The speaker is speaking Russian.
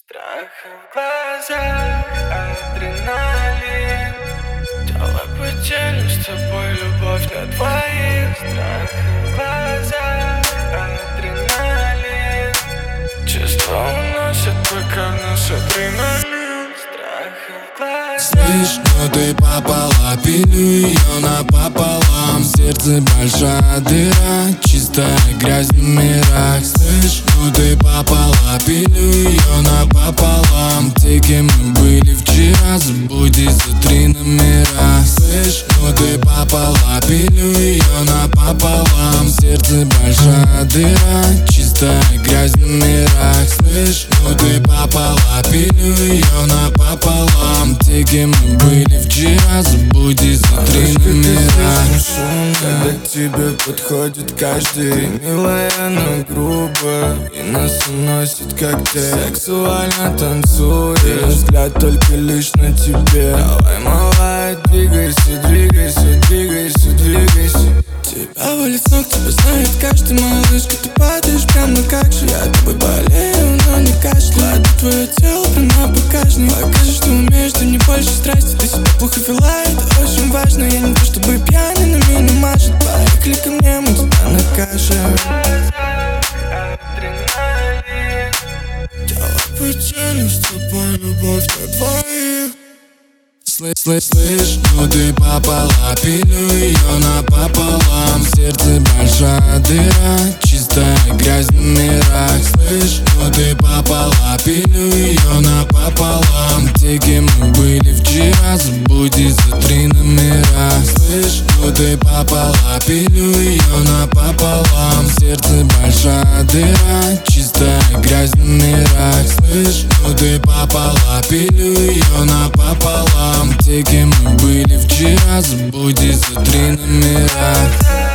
Страх в глазах, адреналин. Тело потеряно с тобой, любовь на двоих. Страх в глазах, адреналин. Чувства уносят, пока в нас адреналин. Страх в глазах. Слышь, ну ты попала, пилю ее напополам. В сердце большая дыра, чистая грязь в номерах. Слышь, ну ты попала, пилю ее напополам. Те, кем мы были вчера, забуди за 3 номера. Слышь, ну ты попала, пилю ее напополам. В сердце большая дыра, чистая грязь в номерах. Слышь, ну ты попала, пилю ее напополам. Те, кем мы были вчера, забуди за 3 номера. Когда к тебе подходит каждый, ты милая, но грубо, и нас уносит как ты. Сексуально танцуешь, взгляд только лишь на тебе. Давай, малая, двигайся, двигайся, двигайся, двигайся. Тебя валит с ног, тебя знает каждый, малышка. Ты падаешь прямо как же. Я тобой болею, но не кашляю. Кладу твое тело прямо по каждому. Покажи, что умеешь, ты не больше страсти. Ты себя плохо вела, это очень важно. Я не то чтобы пьяный, но меня мажет. Поехали ко мне, мы тебя накажем. Тело потеряно с тобой, любовь на двоих. Слышь, ну ты попала, пилю ее напополам. В сердце большая дыра, чистая грязь в номерах. Слышь, ну ты попала, пилю ее напополам. Те, кем мы были вчера, забуди за 3 номера. Слышь, ну ты попала, пилю ее напополам. В сердце большая дыра, чистая грязь в номерах. Слышь, ну ты попала, пилю ее напополам. Те, кем мы были вчера, забуди за 3 номера.